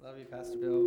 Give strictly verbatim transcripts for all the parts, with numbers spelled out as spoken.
Love you, Pastor Bill.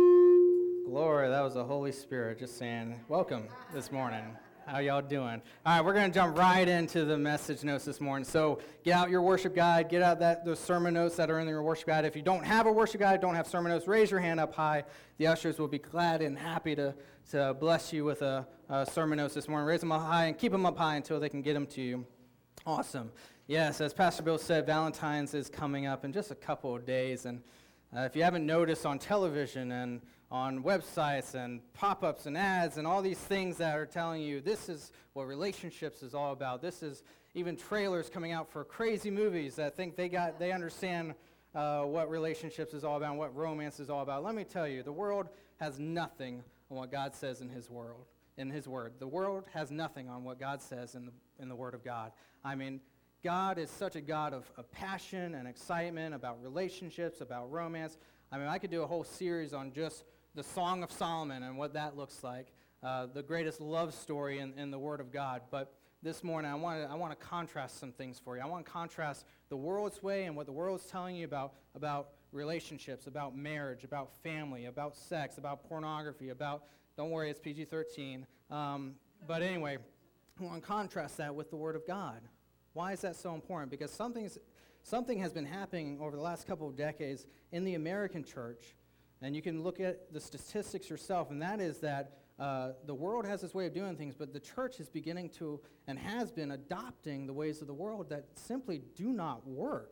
Glory, that was the Holy Spirit just saying, welcome this morning. How y'all doing? All right, we're going to jump right into the message notes this morning. So get out your worship guide, get out that those sermon notes that are in your worship guide. If you don't have a worship guide, don't have sermon notes, raise your hand up high. The ushers will be glad and happy to, to bless you with a, a sermon notes this morning. Raise them up high and keep them up high until they can get them to you. Awesome. Yes, as Pastor Bill said, Valentine's is coming up in just a couple of days, and Uh, if you haven't noticed on television and on websites and pop-ups and ads and all these things that are telling you this is what relationships is all about, this is even trailers coming out for crazy movies that think they got they understand uh, what relationships is all about and what romance is all about. Let me tell you, the world has nothing on what God says in His world, in His Word. The world has nothing on what God says in the in the Word of God. I mean, God is such a God of, of passion and excitement about relationships, about romance. I mean, I could do a whole series on just the Song of Solomon and what that looks like, uh, the greatest love story in, in the Word of God. But this morning, I want to I want to contrast some things for you. I want to contrast the world's way and what the world's telling you about, about relationships, about marriage, about family, about sex, about pornography, about, don't worry, it's P G thirteen. Um, but anyway, I want to contrast that with the Word of God. Why is that so important? Because something's, something has been happening over the last couple of decades in the American church, and you can look at the statistics yourself, and that is that uh, the world has this way of doing things, but the church is beginning to, and has been adopting the ways of the world that simply do not work.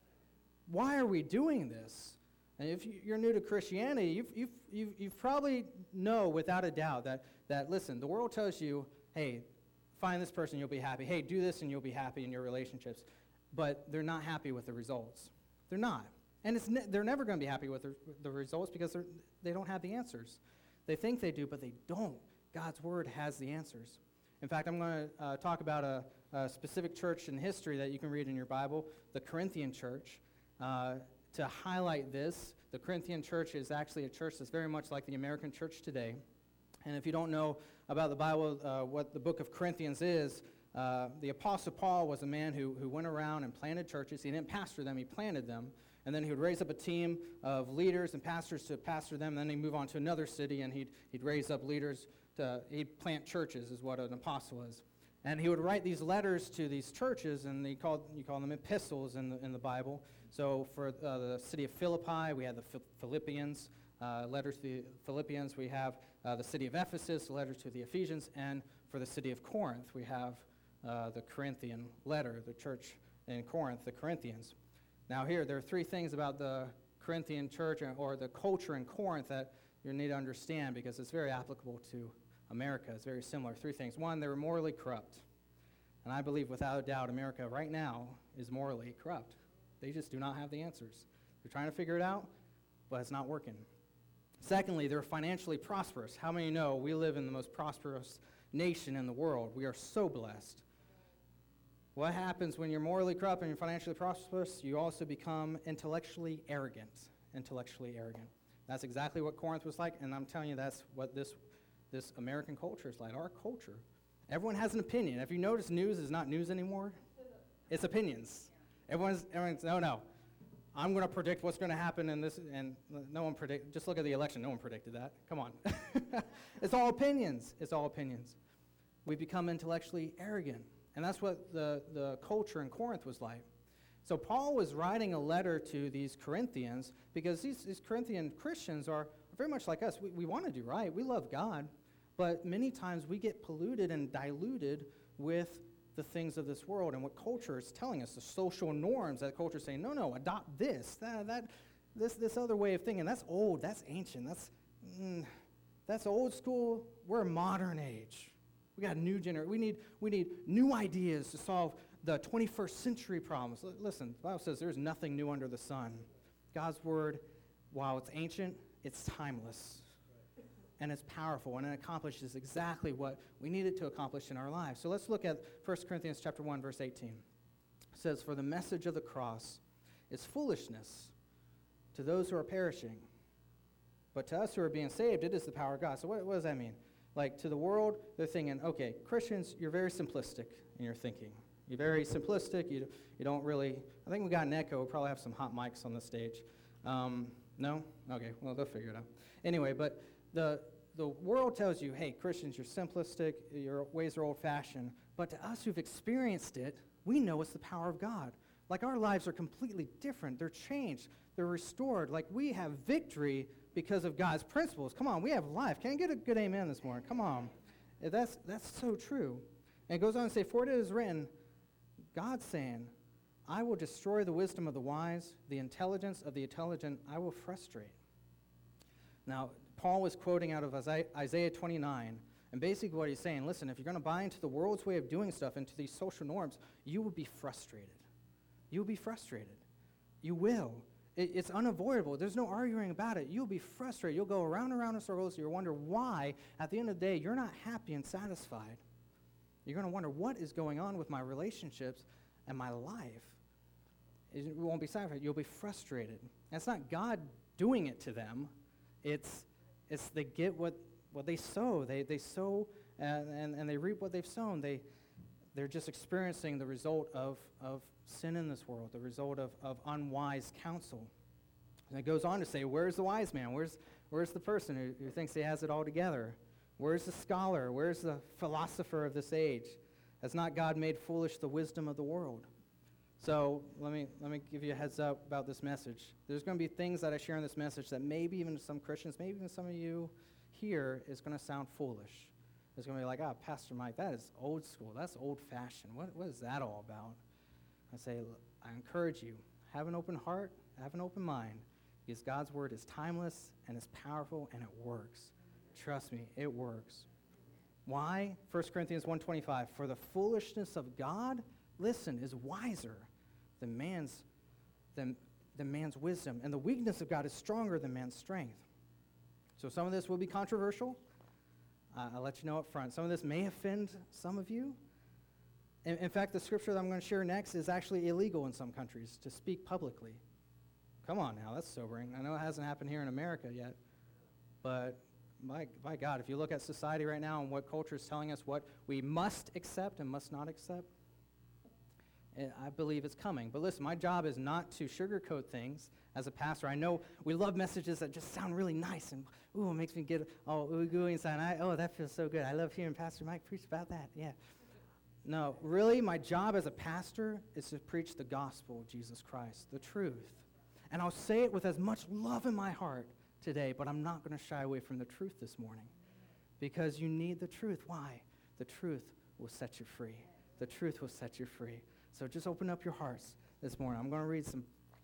Why are we doing this? And if you're new to Christianity, you've, you've, you've, you've probably know without a doubt that, that, listen, the world tells you, hey, find this person, you'll be happy. Hey, do this and you'll be happy in your relationships. But they're not happy with the results. They're not. And it's ne- they're never going to be happy with the, the results because they're, they don't have the answers. They think they do, but they don't. God's Word has the answers. In fact, I'm going to uh, talk about a, a specific church in history that you can read in your Bible, the Corinthian church. Uh, to highlight this, the Corinthian church is actually a church that's very much like the American church today. And if you don't know about the Bible, uh, what the book of Corinthians is, uh, the Apostle Paul was a man who, who went around and planted churches. He didn't pastor them, he planted them. And then he would raise up a team of leaders and pastors to pastor them. And then he'd move on to another city, and he'd, he'd raise up leaders to, he'd plant churches is what an apostle is. And he would write these letters to these churches, and he called, you call them epistles in the, in the Bible. So for uh, the city of Philippi, we had the Philippians, uh, letters to the Philippians. We have Uh, the city of Ephesus, the letter to the Ephesians, and for the city of Corinth, we have uh, the Corinthian letter, the church in Corinth, the Corinthians. Now here, there are three things about the Corinthian church or the culture in Corinth that you need to understand because it's very applicable to America. It's very similar. Three things. One, they were morally corrupt. And I believe without a doubt America right now is morally corrupt. They just do not have the answers. They're trying to figure it out, but it's not working. Secondly, they're financially prosperous. How many know we live in the most prosperous nation in the world? We are so blessed. What happens when you're morally corrupt and you're financially prosperous? You also become intellectually arrogant. Intellectually arrogant. That's exactly what Corinth was like, and I'm telling you that's what this, this American culture is like. Our culture. Everyone has an opinion. If you notice, news is not news anymore. It's opinions. Everyone's, everyone's no, no. I'm going to predict what's going to happen in this, and no one predict. Just look at the election. No one predicted that. Come on. It's all opinions. It's all opinions. We become intellectually arrogant, and that's what the, the culture in Corinth was like. So Paul was writing a letter to these Corinthians because these, these Corinthian Christians are very much like us. We, we want to do right. We love God, but many times we get polluted and diluted with the things of this world and what culture is telling us, the social norms that culture is saying, no, no, adopt this, that, that this, this other way of thinking. That's old, that's ancient, that's, mm, that's old school. We're a modern age. We got a new generation. We need, we need new ideas to solve the twenty-first century problems. L- listen, the Bible says there's nothing new under the sun. God's word, while it's ancient, it's timeless. And it's powerful, and it accomplishes exactly what we need it to accomplish in our lives. So let's look at First Corinthians chapter one, verse eighteen. It says, "For the message of the cross is foolishness to those who are perishing, but to us who are being saved, it is the power of God." So what, what does that mean? Like, to the world, they're thinking, okay, Christians, you're very simplistic in your thinking. You're very simplistic. You, you don't really, I think we got an echo. We'll probably have some hot mics on the stage. Um, No? Okay, well, they'll figure it out. Anyway, but the the world tells you, hey, Christians, you're simplistic, your ways are old-fashioned. But to us who've experienced it, we know it's the power of God. Like, our lives are completely different. They're changed. They're restored. Like, we have victory because of God's principles. Come on, we have life. Can I get a good amen this morning? Come on. That's, that's so true. And it goes on to say, for it is written, God's saying, I will destroy the wisdom of the wise, the intelligence of the intelligent I will frustrate. Now, Paul was quoting out of Isaiah twenty-nine, and basically what he's saying, listen, if you're going to buy into the world's way of doing stuff, into these social norms, you will be frustrated. You will be frustrated. You will. It, it's unavoidable. There's no arguing about it. You'll be frustrated. You'll go around and around in circles. You'll wonder why, at the end of the day, you're not happy and satisfied. You're going to wonder, what is going on with my relationships and my life? It won't be satisfied. You'll be frustrated. And it's not God doing it to them. It's it's they get what, what they sow. They they sow and, and, and they reap what they've sown. They they're just experiencing the result of, of sin in this world, the result of, of unwise counsel. And it goes on to say, where's the wise man? Where's where's the person who, who thinks he has it all together? Where's the scholar? Where's the philosopher of this age? Has not God made foolish the wisdom of the world? So let me let me give you a heads up about this message. There's going to be things that I share in this message that maybe even some Christians, maybe even some of you here, is going to sound foolish. It's going to be like, ah, oh, Pastor Mike, that is old school. That's old-fashioned. What, what is that all about? I say, I encourage you, have an open heart, have an open mind, because God's word is timeless and it's powerful and it works. Trust me, it works. Why? First Corinthians one twenty-five, for the foolishness of God, listen, is wiser than man's, than, than man's wisdom, and the weakness of God is stronger than man's strength. So some of this will be controversial. Uh, I'll let you know up front. Some of this may offend some of you. In, in fact, the scripture that I'm going to share next is actually illegal in some countries to speak publicly. Come on now, that's sobering. I know it hasn't happened here in America yet, but my, my God, if you look at society right now and what culture is telling us what we must accept and must not accept, I believe it's coming. But listen, my job is not to sugarcoat things as a pastor. I know we love messages that just sound really nice and, ooh, it makes me get all ooey-gooey inside. I, oh, that feels so good. I love hearing Pastor Mike preach about that. Yeah. No, really, my job as a pastor is to preach the gospel of Jesus Christ, the truth. And I'll say it with as much love in my heart today, but I'm not going to shy away from the truth this morning because you need the truth. Why? The truth will set you free. The truth will set you free. So just open up your hearts this morning. I'm going to read some.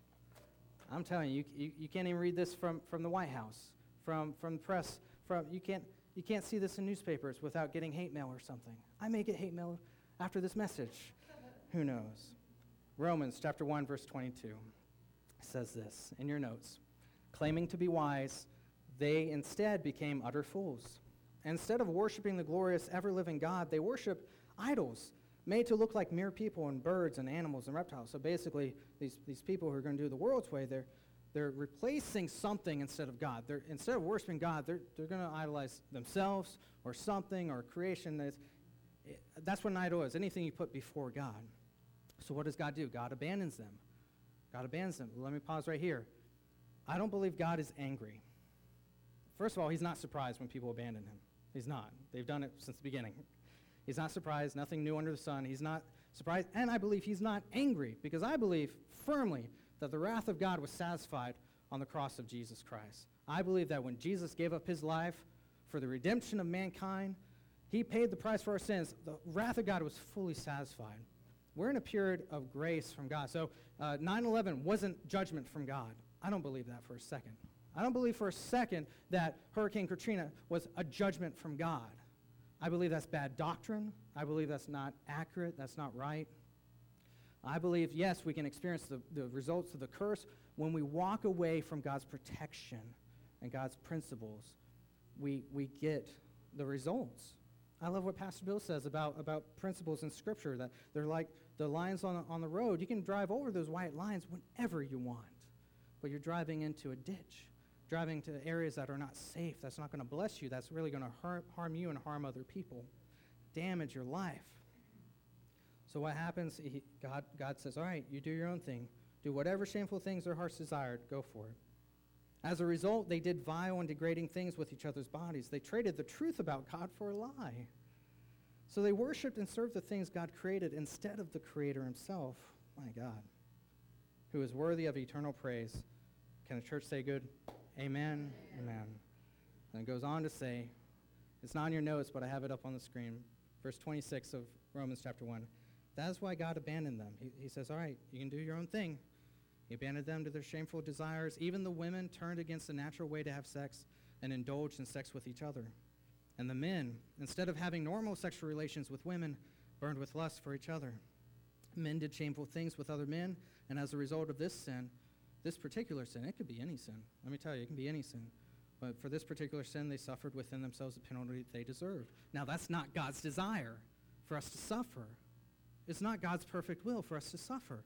I'm telling you, you, you can't even read this from, from the White House, from, from the press. From you can't you can't see this in newspapers without getting hate mail or something. I may get hate mail after this message. Who knows? Romans chapter one, verse twenty-two says this in your notes. Claiming to be wise, they instead became utter fools. Instead of worshiping the glorious, ever-living God, they worship idols made to look like mere people and birds and animals and reptiles. So basically, these, these people who are going to do the world's way, they're, they're replacing something instead of God. They're, instead of worshiping God, they're, they're going to idolize themselves or something or creation. That's, that's what an idol is, anything you put before God. So what does God do? God abandons them. God abandons them. Let me pause right here. I don't believe God is angry. First of all, he's not surprised when people abandon him. He's not. They've done it since the beginning. He's not surprised, nothing new under the sun. He's not surprised, and I believe he's not angry, because I believe firmly that the wrath of God was satisfied on the cross of Jesus Christ. I believe that when Jesus gave up his life for the redemption of mankind, he paid the price for our sins. The wrath of God was fully satisfied. We're in a period of grace from God. So uh, nine eleven wasn't judgment from God. I don't believe that for a second. I don't believe for a second that Hurricane Katrina was a judgment from God. I believe that's bad doctrine. I believe that's not accurate. That's not right. I believe, yes, we can experience the, the results of the curse when we walk away from God's protection and God's principles. We, we get the results. I love what Pastor Bill says about, about principles in Scripture, that they're like the lines on, on the road. You can drive over those white lines whenever you want, but you're driving into a ditch, driving to areas that are not safe, that's not going to bless you, that's really going to harm, harm you and harm other people, damage your life. So what happens? He, God, God says, all right, you do your own thing. Do whatever shameful things their hearts desired, go for it. As a result, they did vile and degrading things with each other's bodies. They traded the truth about God for a lie. So they worshiped and served the things God created instead of the Creator himself, my God, who is worthy of eternal praise. Can the church say good? Amen. Amen. And it goes on to say, it's not in your notes, but I have it up on the screen, verse twenty-six of Romans chapter one. That is why God abandoned them. He, he says, all right, you can do your own thing. He abandoned them to their shameful desires. Even the women turned against the natural way to have sex and indulged in sex with each other. And the men, instead of having normal sexual relations with women, burned with lust for each other. Men did shameful things with other men, and as a result of this sin, this particular sin, it could be any sin. Let me tell you, it can be any sin. But for this particular sin, they suffered within themselves the penalty they deserved. Now, that's not God's desire for us to suffer. It's not God's perfect will for us to suffer.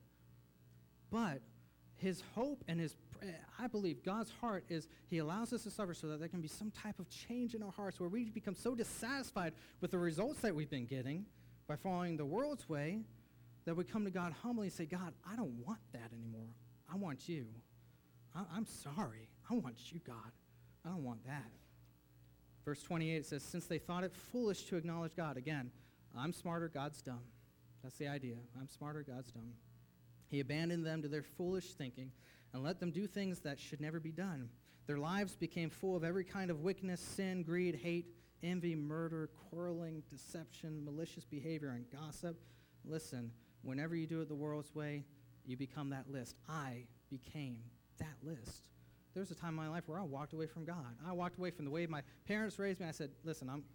But his hope and his, I believe God's heart is he allows us to suffer so that there can be some type of change in our hearts where we become so dissatisfied with the results that we've been getting by following the world's way that we come to God humbly and say, God, I don't want that anymore. I want you. I, I'm sorry. I want you, God. I don't want that. Verse twenty-eight says, since they thought it foolish to acknowledge God. Again, I'm smarter, God's dumb. That's the idea. I'm smarter, God's dumb. He abandoned them to their foolish thinking and let them do things that should never be done. Their lives became full of every kind of wickedness, sin, greed, hate, envy, murder, quarreling, deception, malicious behavior, and gossip. Listen, whenever you do it the world's way, you become that list. I became that list. There was a time in my life where I walked away from God. I walked away from the way my parents raised me. I said, listen, I'm,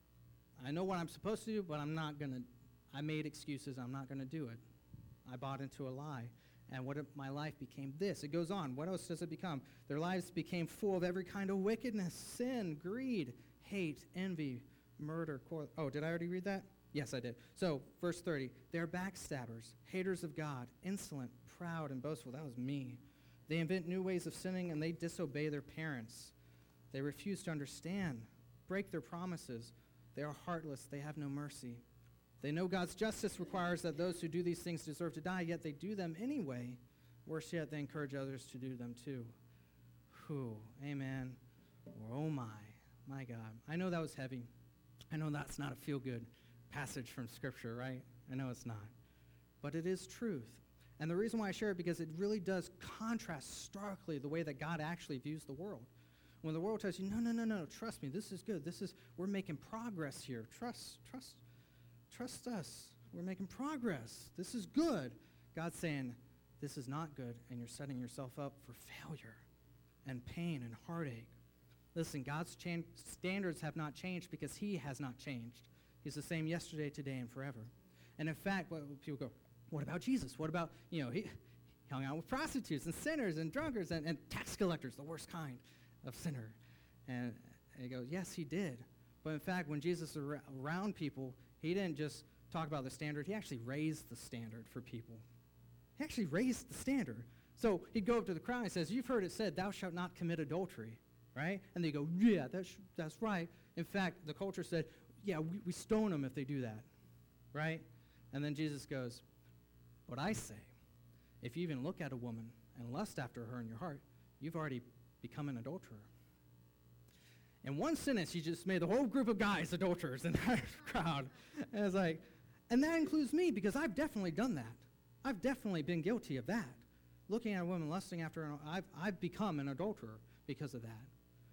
I know what I'm supposed to do, but I'm not going to, I made excuses. I'm not going to do it. I bought into a lie. And what it, my life became this. It goes on. What else does it become? Their lives became full of every kind of wickedness, sin, greed, hate, envy, murder. Cor- oh, did I already read that? Yes, I did. So, verse thirty. They're backstabbers, haters of God, insolent, proud, and boastful. That was me. They invent new ways of sinning, and they disobey their parents. They refuse to understand, break their promises. They are heartless. They have no mercy. They know God's justice requires that those who do these things deserve to die, yet they do them anyway. Worse yet, they encourage others to do them too. Whew, amen. Or oh my, my God. I know that was heavy. I know that's not a feel-good passage from Scripture, right? I know it's not. But it is truth. And the reason why I share it, because it really does contrast starkly the way that God actually views the world. When the world tells you, no, no, no, no, trust me, this is good. This is, we're making progress here. Trust, trust. Trust us. We're making progress. This is good. God's saying, this is not good, and you're setting yourself up for failure and pain and heartache. Listen, God's cha- standards have not changed because he has not changed. He's the same yesterday, today, and forever. And in fact, what, people go, what about Jesus? What about, you know, he, he hung out with prostitutes and sinners and drunkards and, and tax collectors, the worst kind of sinner. And, and he goes, yes, he did. But in fact, when Jesus was ar- around people, he didn't just talk about the standard. He actually raised the standard for people. He actually raised the standard. So he'd go up to the crowd and he says, you've heard it said, thou shalt not commit adultery, right? And they go, yeah, that's, that's right. In fact, the culture said, yeah, we, we stone them if they do that, right? And then Jesus goes, but I say, if you even look at a woman and lust after her in your heart, you've already become an adulterer. In one sentence, he just made the whole group of guys adulterers in that crowd. And it's like, and that includes me because I've definitely done that. I've definitely been guilty of that. Looking at a woman, lusting after her, I've, I've become an adulterer because of that.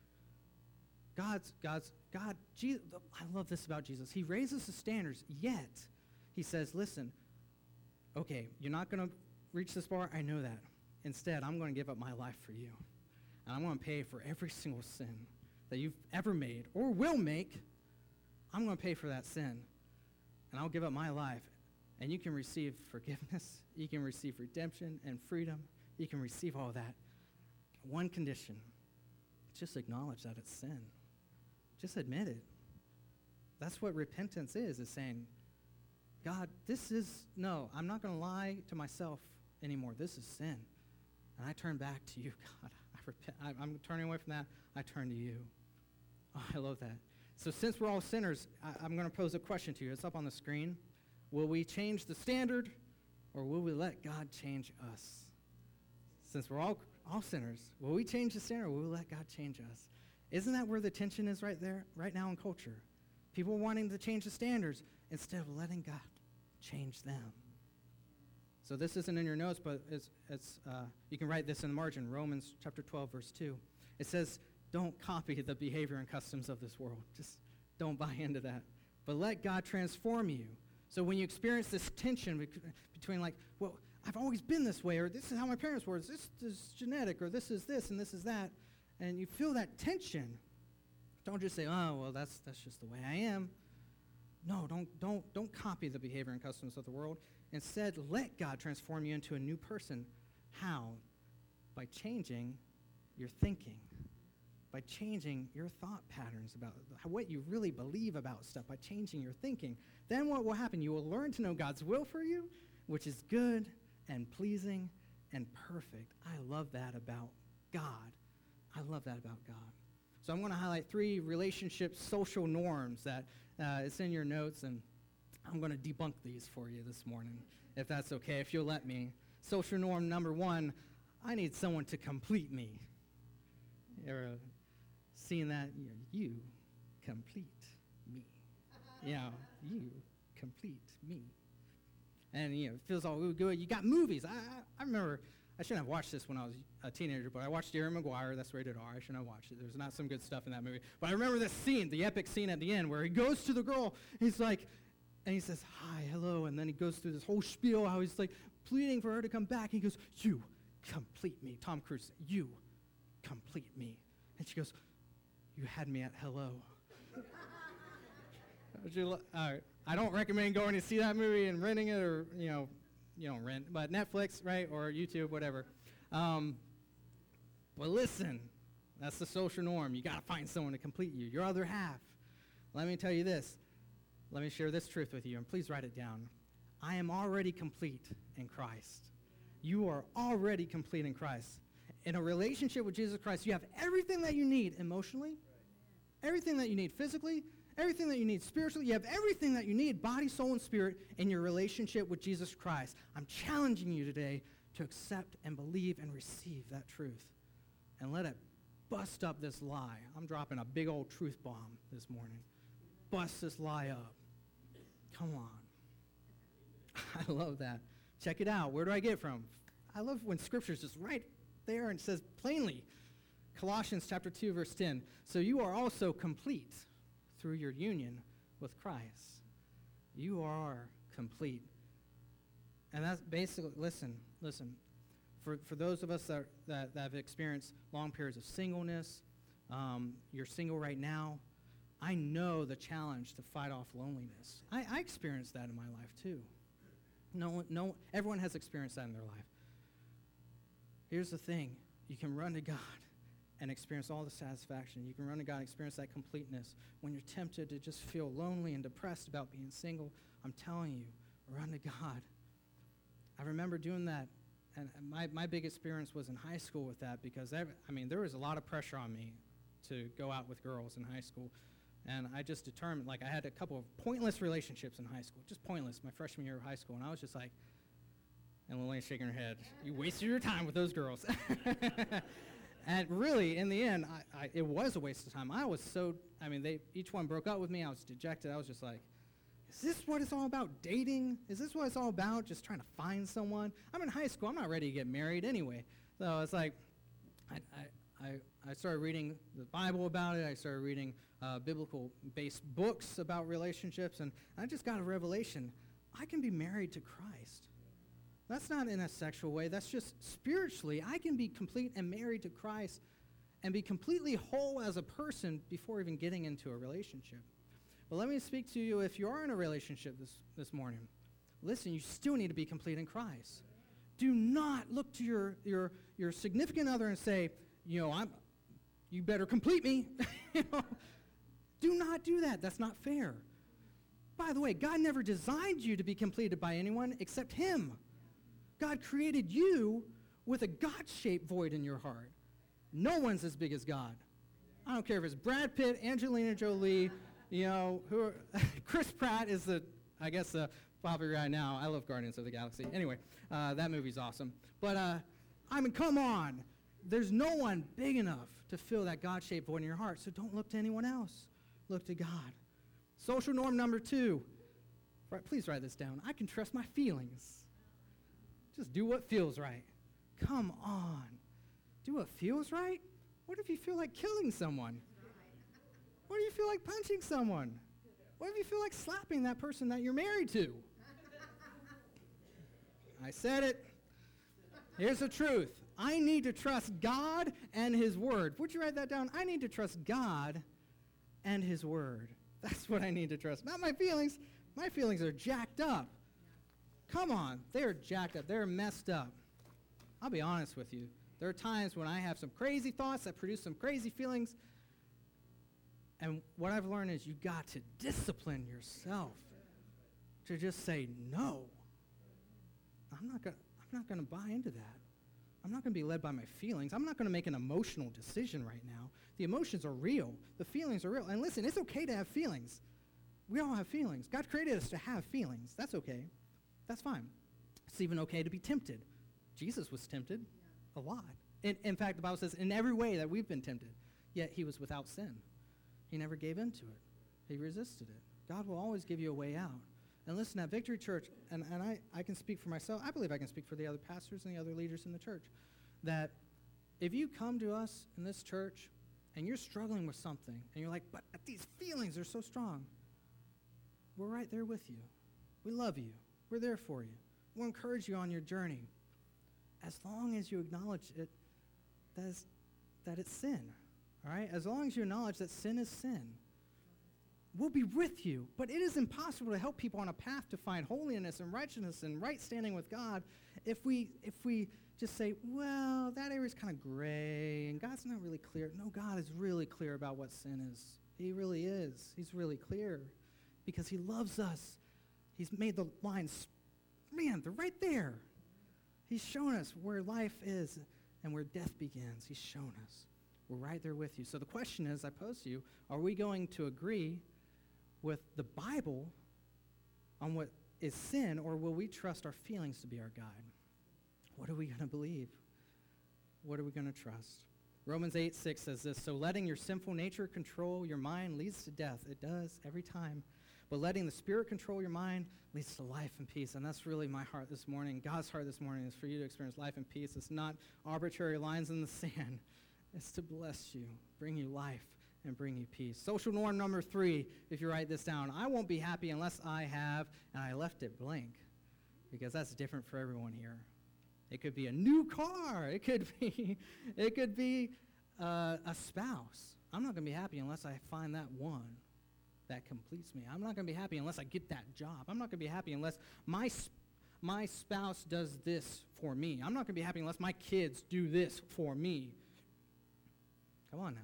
God's, God's, God, Jesus, I love this about Jesus. He raises the standards, yet he says, listen, okay, you're not going to reach this bar. I know that. Instead, I'm going to give up my life for you. And I'm going to pay for every single sin that you've ever made or will make. I'm going to pay for that sin. And I'll give up my life. And you can receive forgiveness. You can receive redemption and freedom. You can receive all that. One condition. Just acknowledge that it's sin. Just admit it. That's what repentance is, is saying, God, this is, no, I'm not going to lie to myself anymore. This is sin. And I turn back to you, God. I repent. I, I'm turning away from that. I turn to you. Oh, I love that. So since we're all sinners, I, I'm going to pose a question to you. It's up on the screen. Will we change the standard, or will we let God change us? Since we're all All sinners. Will we change the standard, or will we let God change us? Isn't that where the tension is right there, right now in culture? People wanting to change the standards instead of letting God change them. So this isn't in your notes, but it's, it's uh, you can write this in the margin, Romans chapter twelve, verse two. It says, don't copy the behavior and customs of this world. Just don't buy into that. But let God transform you. So when you experience this tension between like, well, I've always been this way, or this is how my parents were, this is genetic, or this is this, and this is that, and you feel that tension, don't just say, oh, well, that's that's just the way I am. No, don't don't don't copy the behavior and customs of the world. Instead, let God transform you into a new person. How? By changing your thinking, by changing your thought patterns about what you really believe about stuff, by changing your thinking. Then what will happen? You will learn to know God's will for you, which is good and pleasing and perfect. I love that about God. I love that about God. So I'm going to highlight three relationship social norms that uh, it's in your notes, and I'm going to debunk these for you this morning, if that's okay, if you'll let me. Social norm number one, I need someone to complete me. You ever seen that? You, know, you complete me. You know, you complete me. And, you know, it feels all good. You got movies. I, I, I remember, I shouldn't have watched this when I was a teenager, but I watched Jerry Maguire. That's rated R. I shouldn't have watched it. There's not some good stuff in that movie. But I remember this scene, the epic scene at the end, where he goes to the girl, and he's like, and he says, hi, hello, and then he goes through this whole spiel, how he's like pleading for her to come back. He goes, you complete me. Tom Cruise, you complete me. And she goes, you had me at hello. Would you lo- all right. I don't recommend going to see that movie and renting it, or, you know, you don't rent, but Netflix, right, or YouTube, whatever. Um, but listen, that's the social norm. You got to find someone to complete you, your other half. Let me tell you this. Let me share this truth with you, and please write it down. I am already complete in Christ. You are already complete in Christ. In a relationship with Jesus Christ, you have everything that you need emotionally, everything that you need physically, everything that you need spiritually. You have everything that you need, body, soul, and spirit, in your relationship with Jesus Christ. I'm challenging you today to accept and believe and receive that truth, and let it bust up this lie. I'm dropping a big old truth bomb this morning. Bust this lie up. Come on. I love that. Check it out. Where do I get it from? I love when Scripture's just right there and says plainly, Colossians chapter two, verse ten, so you are also complete through your union with Christ. You are complete. And that's basically, listen, listen, for, for those of us that, that, that have experienced long periods of singleness, um, you're single right now, I know the challenge to fight off loneliness. I, I experienced that in my life too. No, no, everyone has experienced that in their life. Here's the thing. You can run to God and experience all the satisfaction. You can run to God and experience that completeness. When you're tempted to just feel lonely and depressed about being single, I'm telling you, run to God. I remember doing that, and my, my big experience was in high school with that, because, every, I mean, there was a lot of pressure on me to go out with girls in high school. And I just determined, like, I had a couple of pointless relationships in high school, just pointless, my freshman year of high school. And I was just like, and Lillian's shaking her head, you wasted your time with those girls. And really, in the end, I, I, it was a waste of time. I was so, I mean, they each one broke up with me. I was dejected. I was just like, is this what it's all about, dating? Is this what it's all about, just trying to find someone? I'm in high school. I'm not ready to get married anyway. So it's like, I, I, I, I started reading the Bible about it. I started reading uh, biblical-based books about relationships, and I just got a revelation. I can be married to Christ. That's not in a sexual way. That's just spiritually. I can be complete and married to Christ and be completely whole as a person before even getting into a relationship. But let me speak to you, if you are in a relationship this, this morning, listen, you still need to be complete in Christ. Do not look to your, your, your significant other and say, you know, I'm, you better complete me. You know? Do not do that. That's not fair. By the way, God never designed you to be completed by anyone except him. God created you with a God-shaped void in your heart. No one's as big as God. I don't care if it's Brad Pitt, Angelina Jolie, you know, who are, Chris Pratt is the, I guess, the popular guy now. I love Guardians of the Galaxy. Anyway, uh, that movie's awesome. But, uh, I mean, come on. there's no one big enough to fill that God-shaped void in your heart, so don't look to anyone else. Look to God. Social norm number two. Right, please write this down. I can trust my feelings. Just do what feels right. Come on. Do what feels right? What if you feel like killing someone? What if you feel like punching someone? What if you feel like slapping that person that you're married to? I said it. Here's the truth. I need to trust God and his word. Would you write that down? I need to trust God and his word. That's what I need to trust. Not my feelings. My feelings are jacked up. Come on. They are jacked up. They're messed up. I'll be honest with you. There are times when I have some crazy thoughts that produce some crazy feelings. And what I've learned is you got to discipline yourself to just say, no. I'm not going I'm not going to buy into that. I'm not going to be led by my feelings. I'm not going to make an emotional decision right now. The emotions are real. The feelings are real. And listen, it's okay to have feelings. We all have feelings. God created us to have feelings. That's okay. That's fine. It's even okay to be tempted. Jesus was tempted a lot. In, in fact, the Bible says, in every way that we've been tempted, yet he was without sin. He never gave in to it. He resisted it. God will always give you a way out. And listen, at Victory Church, and, and I, I can speak for myself, I believe I can speak for the other pastors and the other leaders in the church, that if you come to us in this church and you're struggling with something, and you're like, but these feelings are so strong, we're right there with you. We love you. We're there for you. We'll encourage you on your journey, as long as you acknowledge it, that, is, that it's sin, all right? As long as you acknowledge that sin is sin. We'll be with you, but it is impossible to help people on a path to find holiness and righteousness and right standing with God if we if we just say, well, that area's kind of gray and God's not really clear. No, God is really clear about what sin is. He really is. He's really clear because he loves us. He's made the lines, man, they're right there. He's shown us where life is and where death begins. He's shown us. We're right there with you. So the question is, I pose to you, are we going to agree with the Bible on what is sin, or will we trust our feelings to be our guide? What are we going to believe? What are we going to trust? Romans eight six says this, so letting your sinful nature control your mind leads to death. It does every time. But letting the Spirit control your mind leads to life and peace. And that's really my heart this morning. God's heart this morning is for you to experience life and peace. It's not arbitrary lines in the sand. It's to bless you, bring you life, and bring you peace. Social norm number three, if you write this down, I won't be happy unless I have, and I left it blank, because that's different for everyone here. It could be a new car. It could be, it could be uh, a spouse. I'm not going to be happy unless I find that one that completes me. I'm not going to be happy unless I get that job. I'm not going to be happy unless my sp- my spouse does this for me. I'm not going to be happy unless my kids do this for me. Come on now.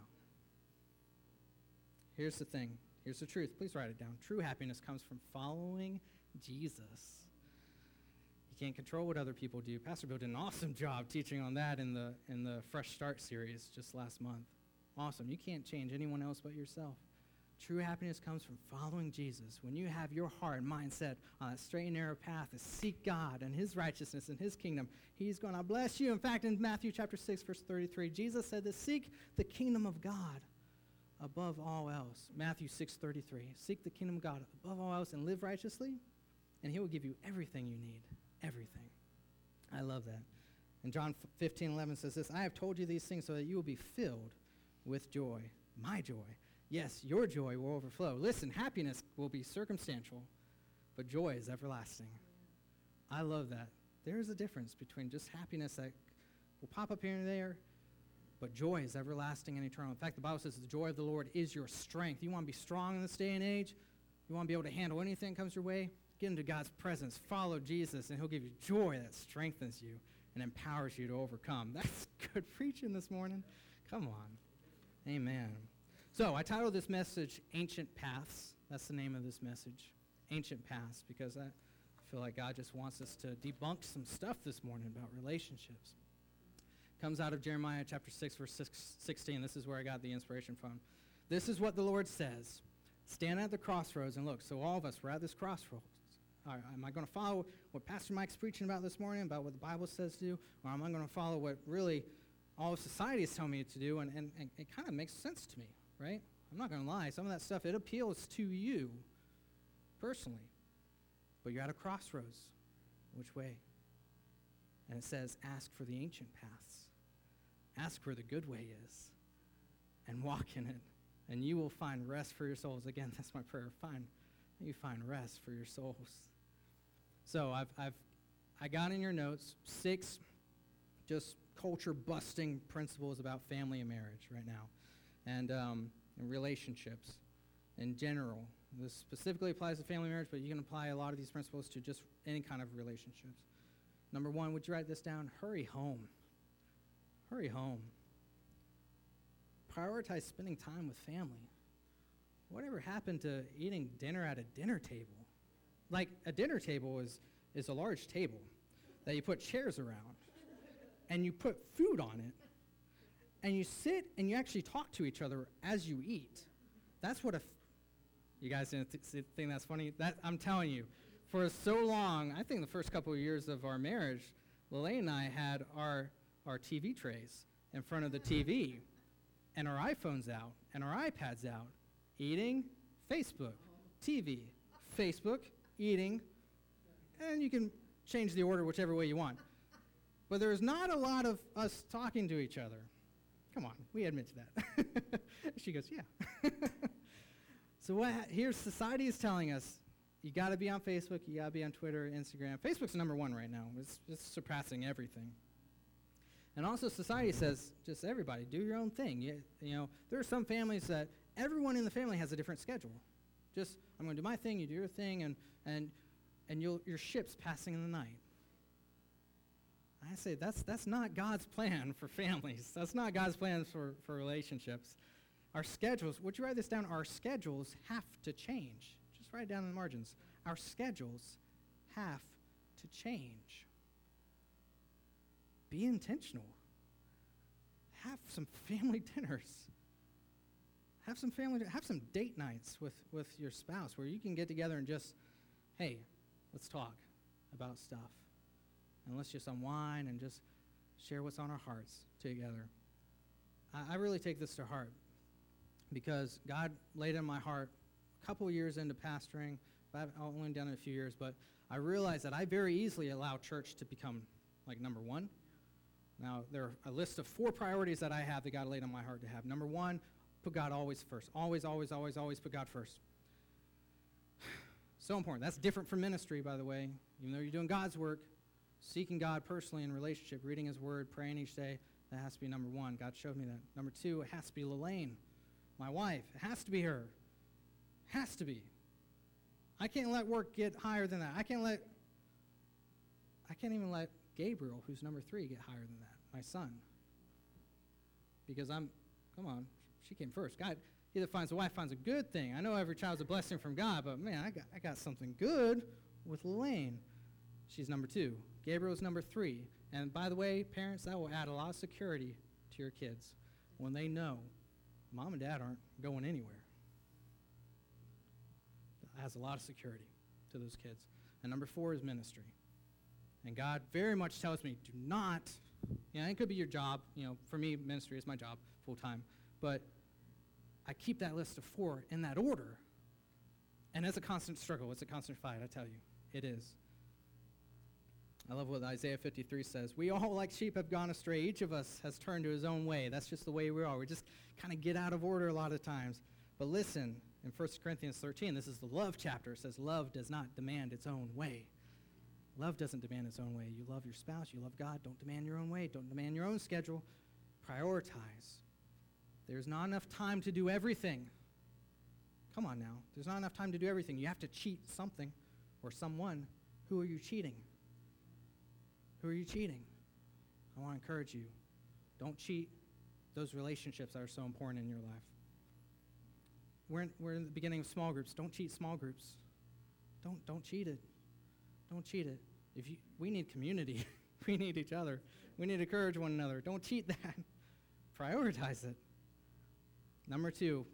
Here's the thing. Here's the truth. Please write it down. True happiness comes from following Jesus. You can't control what other people do. Pastor Bill did an awesome job teaching on that in the in the Fresh Start series just last month. Awesome. You can't change anyone else but yourself. True happiness comes from following Jesus. When you have your heart and mind set on that straight and narrow path to seek God and his righteousness and his kingdom, he's going to bless you. In fact, in Matthew chapter six, verse thirty-three, Jesus said this, seek the kingdom of God above all else. Matthew six thirty-three, seek the kingdom of God above all else and live righteously, and he will give you everything you need, everything. I love that. And John fifteen eleven says this, I have told you these things so that you will be filled with joy, my joy. Yes, your joy will overflow. Listen, happiness will be circumstantial, but joy is everlasting. I love that. There is a difference between just happiness that will pop up here and there, but joy is everlasting and eternal. In fact, the Bible says the joy of the Lord is your strength. You want to be strong in this day and age? You want to be able to handle anything that comes your way? Get into God's presence. Follow Jesus, and he'll give you joy that strengthens you and empowers you to overcome. That's good preaching this morning. Come on. Amen. So I titled this message, Ancient Paths. That's the name of this message, Ancient Paths, because I feel like God just wants us to debunk some stuff this morning about relationships. Comes out of Jeremiah chapter six, verse sixteen. This is where I got the inspiration from. This is what the Lord says. Stand at the crossroads and look. So all of us, we're at this crossroads. All right, am I going to follow what Pastor Mike's preaching about this morning, about what the Bible says to do, or am I going to follow what really all of society is telling me to do, and, and, and it kind of makes sense to me, right? I'm not going to lie. Some of that stuff, it appeals to you personally. But you're at a crossroads. Which way? And it says, ask for the ancient paths. Ask where the good way is and walk in it, and you will find rest for your souls. Again, that's my prayer. Find, you find rest for your souls. So I've, I've, I got in your notes six just culture-busting principles about family and marriage right now, and, um, and relationships in general. This specifically applies to family marriage, but you can apply a lot of these principles to just any kind of relationships. Number one, would you write this down? Hurry home. Hurry home. Prioritize spending time with family. Whatever happened to eating dinner at a dinner table? Like, a dinner table is, is a large table that you put chairs around, and you put food on it, and you sit and you actually talk to each other as you eat. That's what a... F- you guys didn't th- think that's funny? That, I'm telling you, for so long, I think the first couple of years of our marriage, Lillian and I had our, our T V trays in front of the T V, and our iPhones out, and our iPads out, eating, Facebook, T V, Facebook, eating, and you can change the order whichever way you want. But there's not a lot of us talking to each other. Come on, we admit to that. She goes, yeah. So what ha- here's society is telling us, you got to be on Facebook, you got to be on Twitter, Instagram. Facebook's number one right now. It's just surpassing everything. And also society says, just everybody, do your own thing. You, you know, there are some families that everyone in the family has a different schedule. Just, I'm going to do my thing, you do your thing, and and and you'll, your ship's passing in the night. I say that's that's not God's plan for families. That's not God's plan for, for relationships. Our schedules, would you write this down? Our schedules have to change. Just write it down in the margins. Our schedules have to change. Be intentional. Have some family dinners. Have some family, have some date nights with, with your spouse where you can get together and just, hey, let's talk about stuff. And let's just unwind and just share what's on our hearts together. I, I really take this to heart because God laid in my heart a couple years into pastoring. I've only done it a few years, but I realized that I very easily allow church to become like number one. Now, there are a list of four priorities that I have that God laid on my heart to have. Number one, put God always first. Always, always, always, always put God first. So important. That's different from ministry, by the way. Even though you're doing God's work, seeking God personally in relationship, reading his word, praying each day, that has to be number one. God showed me that. Number two, it has to be Lillian, my wife. It has to be her. Has to be. I can't let work get higher than that. I can't let, I can't even let Gabriel, who's number three, get higher than that, my son. Because I'm, come on, she came first. God either finds a wife, finds a good thing. I know every child's a blessing from God, but man, I got, I got something good with Lillian. She's number two. Gabriel's number three. And by the way, parents, that will add a lot of security to your kids when they know mom and dad aren't going anywhere. That adds a lot of security to those kids. And number four is ministry. And God very much tells me, do not, you know, it could be your job. You know, for me, ministry is my job full time. But I keep that list of four in that order. And it's a constant struggle. It's a constant fight, I tell you. It is. I love what Isaiah fifty-three says. We all, like sheep, have gone astray. Each of us has turned to his own way. That's just the way we are. We just kind of get out of order a lot of times. But listen, in First Corinthians thirteen, this is the love chapter. It says, love does not demand its own way. Love doesn't demand its own way. You love your spouse. You love God. Don't demand your own way. Don't demand your own schedule. Prioritize. There's not enough time to do everything. Come on now. There's not enough time to do everything. You have to cheat something or someone. Who are you cheating? Who are you cheating? I want to encourage you. Don't cheat those relationships that are so important in your life. We're in, we're in the beginning of small groups. Don't cheat small groups. Don't, don't cheat it. Don't cheat it. If you, we need community. We need each other. We need to encourage one another. Don't cheat that. Prioritize it. Number two,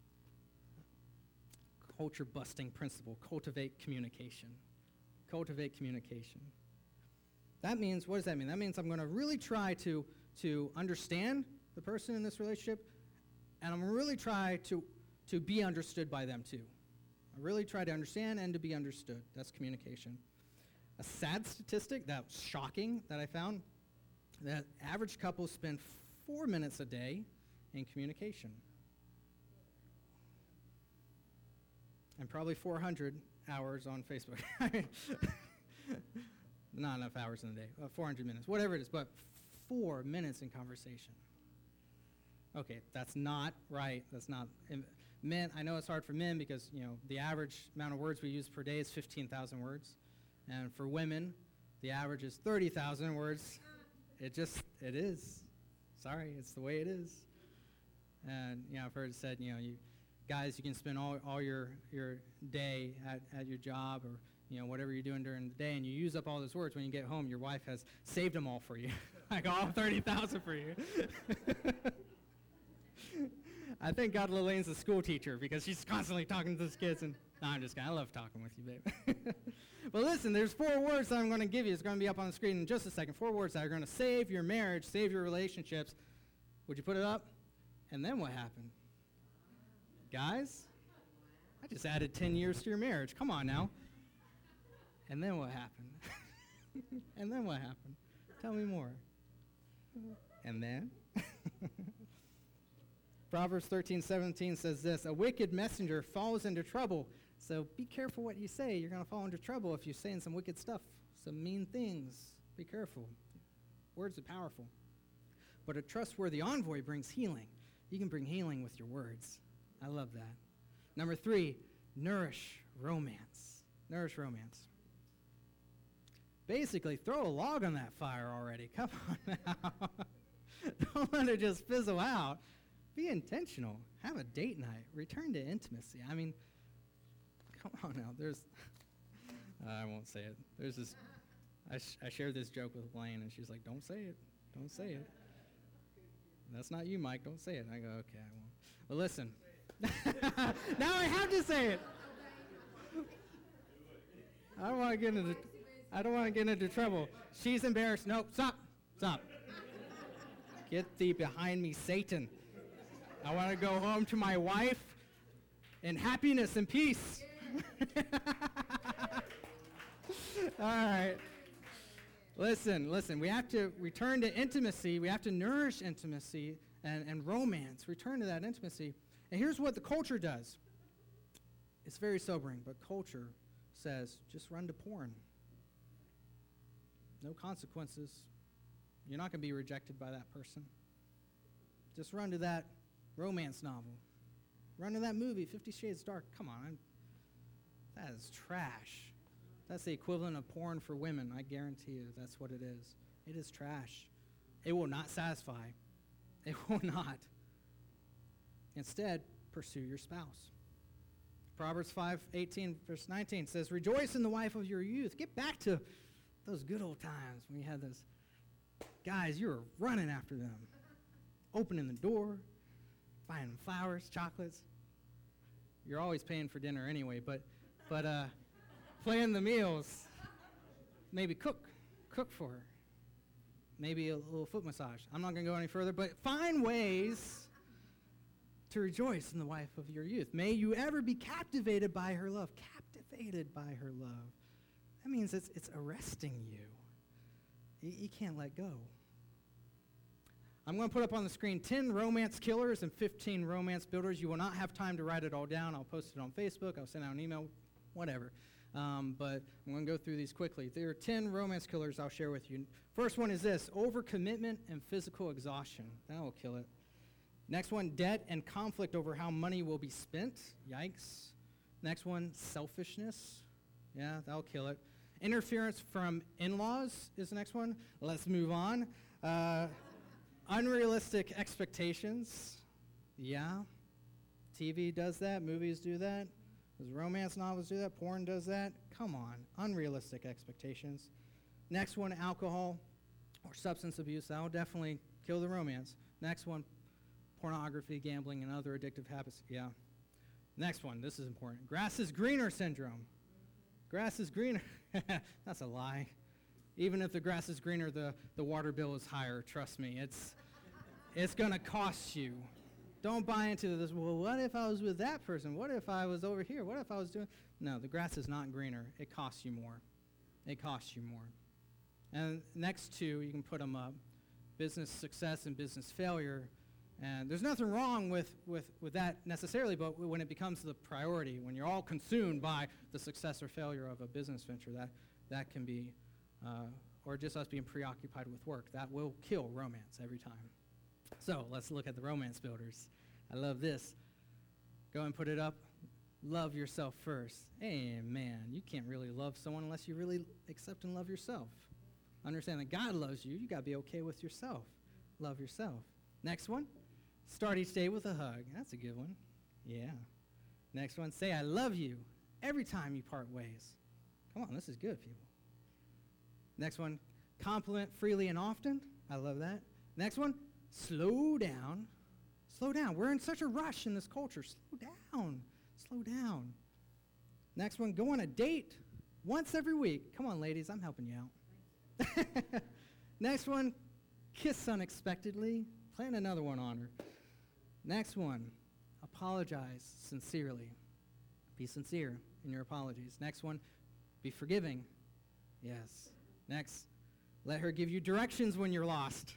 culture-busting principle, cultivate communication. Cultivate communication. That means, what does that mean? That means I'm going to really try to, to understand the person in this relationship, and I'm really try to, to be understood by them too. I really try to understand and to be understood. That's communication. A sad statistic that was shocking that I found, that average couples spend four minutes a day in communication. And probably four hundred hours on Facebook. Not enough hours in the day. Uh, four hundred minutes, whatever it is, but four minutes in conversation. Okay, that's not right. That's not. Men, I know it's hard for men because, you know, the average amount of words we use per day is fifteen thousand words. And for women, the average is thirty thousand words. It just, it is. Sorry, it's the way it is. And, you know, I've heard it said, you know, you guys, you can spend all, all your, your day at, at your job or, you know, whatever you're doing during the day, and you use up all those words. When you get home, your wife has saved them all for you. Like all thirty thousand for you. I thank God Lillian's a school teacher because she's constantly talking to those kids. And no, I'm just kidding. I love talking with you, babe. But listen, there's four words that I'm going to give you. It's going to be up on the screen in just a second. Four words that are going to save your marriage, save your relationships. Would you put it up? And then what happened? Guys, I just added ten years to your marriage. Come on now. And then what happened? And then what happened? Tell me more. And then? Proverbs thirteen seventeen says this, a wicked messenger falls into trouble. So be careful what you say. You're going to fall into trouble if you're saying some wicked stuff, some mean things. Be careful. Words are powerful. But a trustworthy envoy brings healing. You can bring healing with your words. I love that. Number three, nourish romance. Nourish romance. Basically, throw a log on that fire already. Come on now. Don't let it just fizzle out. Be intentional. Have a date night. Return to intimacy. I mean, come on now. There's, uh, I won't say it. There's this, I, sh- I shared this joke with Blaine, and she's like, don't say it. Don't say it. That's not you, Mike. Don't say it. I go, okay, I won't. But listen. Now I have to say it. I don't want to get into, I don't want to get into trouble. She's embarrassed. No, stop. Stop. Get thee behind me, Satan. I want to go home to my wife in happiness and peace. All right. Listen, listen. We have to return to intimacy. We have to nourish intimacy and, and romance. Return to that intimacy. And here's what the culture does. It's very sobering, but culture says, just run to porn. No consequences. You're not going to be rejected by that person. Just run to that romance novel. Run to that movie, Fifty Shades Dark. Come on. I'm, that is trash. That's the equivalent of porn for women. I guarantee you that's what it is. It is trash. It will not satisfy. It will not. Instead, pursue your spouse. Proverbs five eighteen, verse nineteen says, rejoice in the wife of your youth. Get back to those good old times when you had those guys, you were running after them. Opening the door, buying them flowers, chocolates. You're always paying for dinner anyway, but but uh, plan the meals. Maybe cook. Cook for her. Maybe a little foot massage. I'm not going to go any further, but find ways to rejoice in the wife of your youth. May you ever be captivated by her love. Captivated by her love. That means it's it's arresting you. You, you can't let go. I'm going to put up on the screen ten romance killers and fifteen romance builders. You will not have time to write it all down. I'll post it on Facebook. I'll send out an email, whatever. Um, but I'm going to go through these quickly. There are ten romance killers I'll share with you. First one is this, overcommitment and physical exhaustion. That will kill it. Next one, debt and conflict over how money will be spent. Yikes. Next one, selfishness. Yeah, that'll kill it. Interference from in-laws is the next one. Let's move on. Uh, unrealistic expectations. Yeah. T V does that. Movies do that. Does romance novels do that? Porn does that? Come on. Unrealistic expectations. Next one, alcohol or substance abuse. That will definitely kill the romance. Next one, pornography, gambling, and other addictive habits. Yeah. Next one, this is important. Grass is greener syndrome. Grass is greener. That's a lie. Even if the grass is greener, the, the water bill is higher. Trust me, it's, it's going to cost you. Don't buy into this, well, what if I was with that person? What if I was over here? What if I was doing? No, the grass is not greener. It costs you more. It costs you more. And next two, you can put them up, business success and business failure. And there's nothing wrong with, with, with that necessarily, but when it becomes the priority, when you're all consumed by the success or failure of a business venture, that, that can be, uh, or just us being preoccupied with work, that will kill romance every time. So let's look at the romance builders. I love this. Go and put it up. Love yourself first. Amen. You can't really love someone unless you really accept and love yourself. Understand that God loves you. You got to be okay with yourself. Love yourself. Next one. Start each day with a hug. That's a good one. Yeah. Next one. Say I love you every time you part ways. Come on, this is good, people. Next one. Compliment freely and often. I love that. Next one. Slow down. Slow down. We're in such a rush in this culture. Slow down. Slow down. Next one. Go on a date once every week. Come on, ladies. I'm helping you out. Next one. Kiss unexpectedly. Plan another one on her. Next one, apologize sincerely. Be sincere in your apologies. Next one, be forgiving. Yes. Next, let her give you directions when you're lost.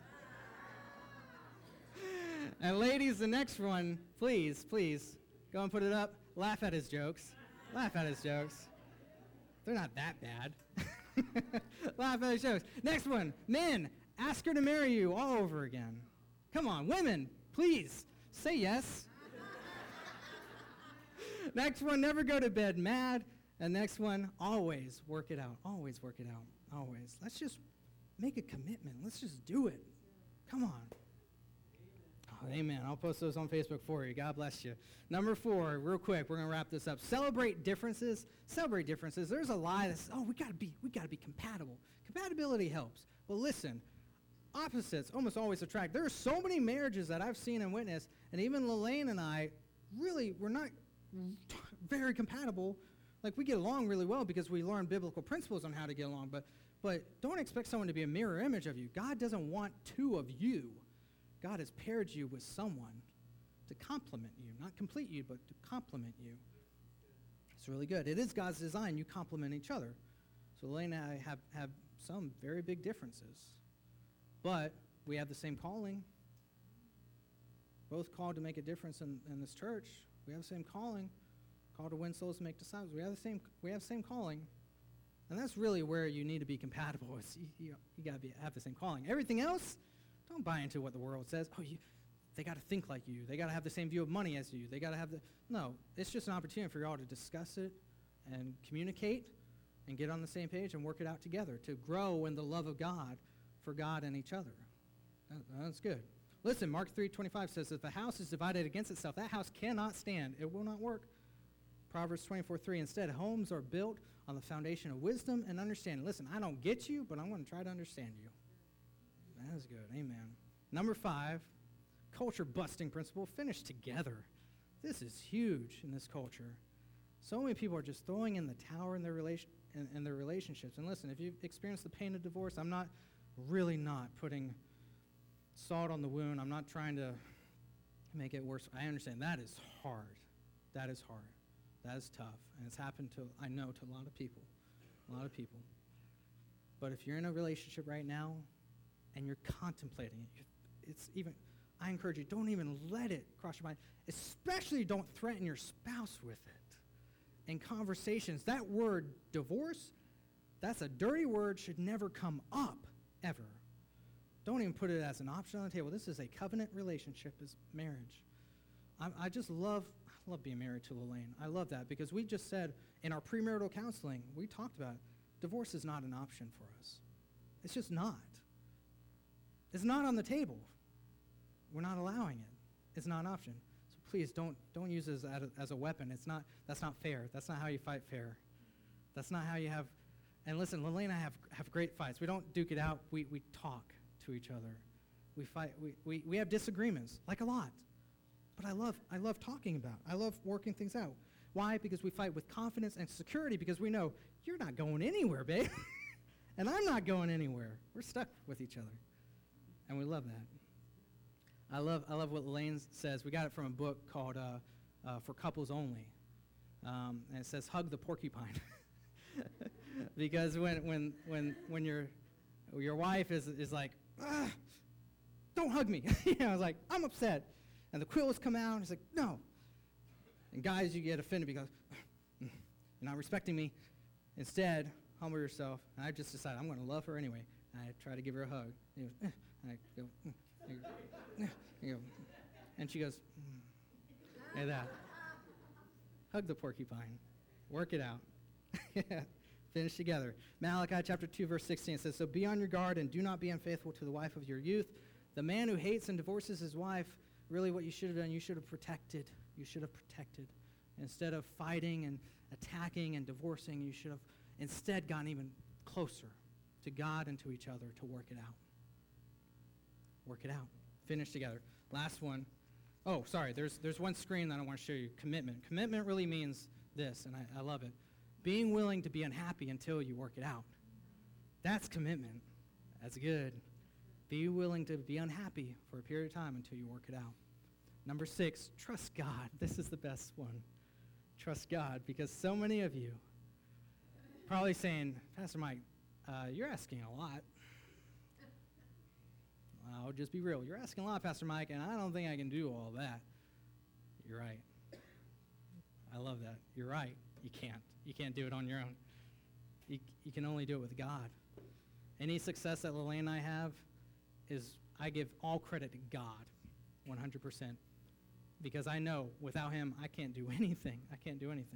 And ladies, the next one, please, please, go and put it up. Laugh at his jokes. Laugh at his jokes. They're not that bad. Laugh at his jokes. Next one, men, ask her to marry you all over again. Come on, women, please, say yes. Next one, never go to bed mad. And next one, always work it out. Always work it out. Always. Let's just make a commitment. Let's just do it. Come on. Oh, amen. I'll post those on Facebook for you. God bless you. Number four, real quick, we're going to wrap this up. Celebrate differences. Celebrate differences. There's a lie that says, oh, we got to be, we got to be compatible. Compatibility helps. Well, listen. Opposites almost always attract. There are so many marriages that I've seen and witnessed, and even Lelaine and I, really, we're not very compatible. Like, we get along really well because we learn biblical principles on how to get along, but, but don't expect someone to be a mirror image of you. God doesn't want two of you. God has paired you with someone to complement you, not complete you, but to complement you. It's really good. It is God's design. You complement each other. So Lelaine and I have, have some very big differences. But we have the same calling. Both called to make a difference in, in this church. We have the same calling. Called to win souls and make disciples. We have the same we have the same calling. And that's really where you need to be compatible. It's, you you, you got to be have the same calling. Everything else, don't buy into what the world says. Oh, you, they got to think like you. They got to have the same view of money as you. They got to have the... No, it's just an opportunity for you all to discuss it and communicate and get on the same page and work it out together to grow in the love of God for God and each other. That, that's good. Listen, Mark three twenty-five says, if a house is divided against itself, that house cannot stand. It will not work. Proverbs twenty-four three, instead, homes are built on the foundation of wisdom and understanding. Listen, I don't get you, but I'm going to try to understand you. That is good. Amen. Number five, culture-busting principle, finish together. This is huge in this culture. So many people are just throwing in the tower in their, relation, in, in their relationships. And listen, if you've experienced the pain of divorce, I'm not really not putting salt on the wound. I'm not trying to make it worse. I understand that is hard. That is hard. That is tough. And it's happened to, I know, to a lot of people. A lot of people. But if you're in a relationship right now and you're contemplating it, it's even, I encourage you, don't even let it cross your mind. Especially don't threaten your spouse with it. In conversations, that word divorce, that's a dirty word, should never come up. Ever. Don't even put it as an option on the table. This is a covenant relationship, is marriage. I, I just love, I love being married to Lelaine. I love that because we just said in our premarital counseling, we talked about divorce is not an option for us. It's just not. It's not on the table. We're not allowing it. It's not an option. So please don't don't use it as a, as a weapon. It's not. That's not fair. That's not how you fight fair. That's not how you have. And listen, Lelaine and I have, have great fights. We don't duke it out. We, we talk to each other. We fight. We, we, we have disagreements, like a lot. But I love I love talking about it. I love working things out. Why? Because we fight with confidence and security because we know you're not going anywhere, babe. and I'm not going anywhere. We're stuck with each other, and we love that. I love I love what Elaine says. We got it from a book called uh, uh, For Couples Only, um, and it says, hug the porcupine. Because when when when when your your wife is is like, ah, don't hug me, you know, I was like, I'm upset, and the quills come out, and it's like, no. And guys, you get offended because you're not respecting me. Instead, humble yourself. And I just decided I'm going to love her anyway. And I try to give her a hug. And, goes, eh. And I go, mm. I go, eh. I go, and she goes, mm. Like that. Hug the porcupine. Work it out. Finish together. Malachi chapter two, verse sixteen says, so be on your guard and do not be unfaithful to the wife of your youth. The man who hates and divorces his wife, really what you should have done, you should have protected. You should have protected. Instead of fighting and attacking and divorcing, you should have instead gotten even closer to God and to each other to work it out. Work it out. Finish together. Last one. Oh, sorry. There's there's one screen that I want to show you. Commitment. Commitment really means this, and I, I love it. Being willing to be unhappy until you work it out. That's commitment. That's good. Be willing to be unhappy for a period of time until you work it out. Number six, trust God. This is the best one. Trust God, because so many of you probably saying, Pastor Mike, uh, you're asking a lot. I'll just be real. You're asking a lot, Pastor Mike, and I don't think I can do all that. You're right. I love that. You're right. You can't. You can't do it on your own. You, you can only do it with God. Any success that Lelaine and I have is, I give all credit to God, one hundred percent. Because I know without him, I can't do anything. I can't do anything.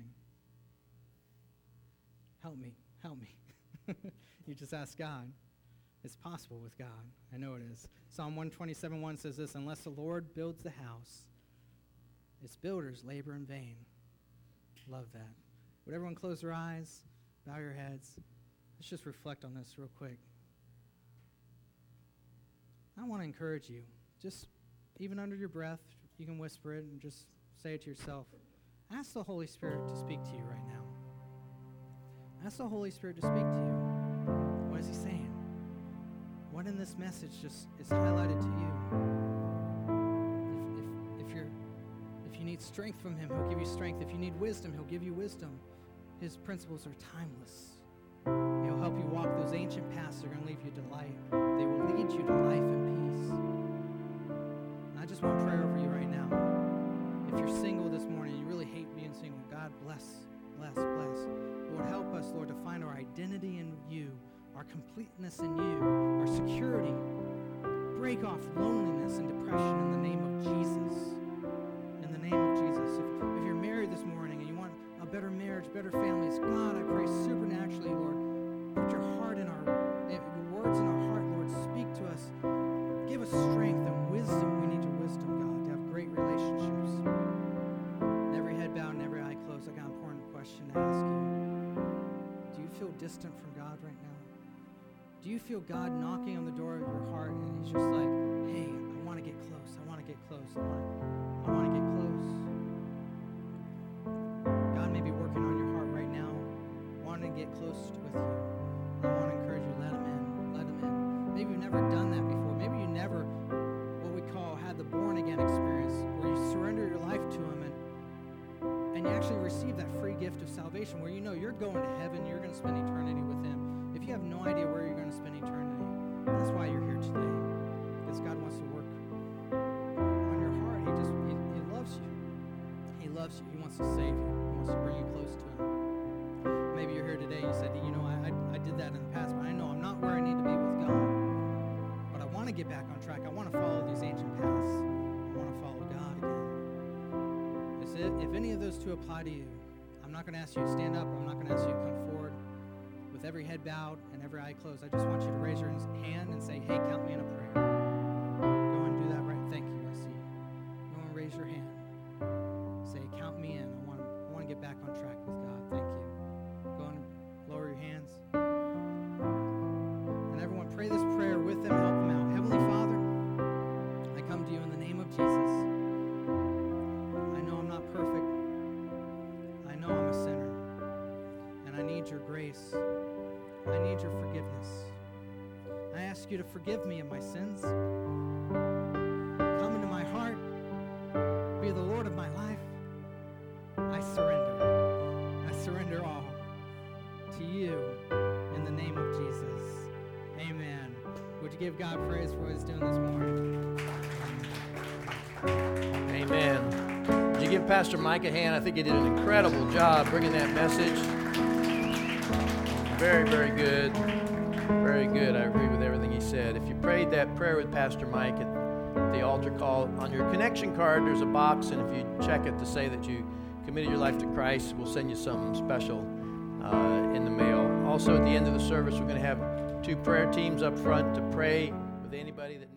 Help me. Help me. You just ask God. It's possible with God. I know it is. Psalm one twenty-seven one says this, unless the Lord builds the house, its builders labor in vain. Love that. Would everyone close their eyes, bow your heads? Let's just reflect on this real quick. I want to encourage you. Just even under your breath, you can whisper it and just say it to yourself. Ask the Holy Spirit to speak to you right now. Ask the Holy Spirit to speak to you. What is he saying? What in this message just is highlighted to you? If, if, if, you're, if you need strength from him, he'll give you strength. If you need wisdom, he'll give you wisdom. His principles are timeless. He'll help you walk those ancient paths that are going to lead you to light. They will lead you to life and peace. And I just want prayer over you right now. If you're single this morning, you really hate being single, God bless, bless, bless. Lord, help us, Lord, to find our identity in you, our completeness in you, our security. Break off loneliness and depression in the name of Jesus. In the name of Jesus. If, if you're married this morning and you want a better marriage, better families, God, I pray supernaturally, Lord, put your heart in our, your words in our heart, Lord. Speak to us. Give us strength and wisdom. We need your wisdom, God, to have great relationships. Every head bowed and every eye closed. I got an important question to ask you. Do you feel distant from God right now? Do you feel God knocking on the door of your heart and he's just like, hey, I want to get close. I want to get close. I want, I want to get close. God may be working on your heart right now, wanting to get close with you. I want to encourage you, let him in. Let him in. Maybe you've never done that before. Maybe you never, what we call, had the born-again experience where you surrender your life to him and, and you actually receive that free gift of salvation where you know you're going to heaven, you're going to spend eternity with him. If you have no idea where you're going to spend eternity, that's why you're here today. Because God wants to work on your heart. He just, he, he loves you. He loves you. He wants to save you. He wants to bring you close to him. Maybe you're here today, you said, you know, I, I, I did that in the past, but I know I'm not where I need to be with God. But I want to get back on track. I want to follow these ancient paths. I want to follow God again. Is it, if any of those two apply to you, I'm not going to ask you to stand up. I'm not going to ask you to come forward. With every head bowed and every eye closed, I just want you to raise your hand and say, hey, count me in a prayer. Go and do that right. Thank you. I see you. Go and raise your hand. Say, count me in. I want, I want to get back on track with God. Thank you. Go and lower your hands. And everyone, pray this prayer with them. Help them out. Heavenly Father, I come to you in the name of Jesus. I know I'm not perfect. I know I'm a sinner. And I need your grace. I need your forgiveness. I ask you to forgive me of my sins. Come into my heart. Be the Lord of my life. I surrender. I surrender all to you in the name of Jesus. Amen. Would you give God praise for what he's doing this morning? Amen. Would you give Pastor Mike a hand? I think he did an incredible job bringing that message. Very, very good. Very good. I agree with everything he said. If you prayed that prayer with Pastor Mike at the altar call, on your connection card there's a box, and if you check it to say that you committed your life to Christ, we'll send you something special uh, in the mail. Also, at the end of the service, we're going to have two prayer teams up front to pray with anybody that needs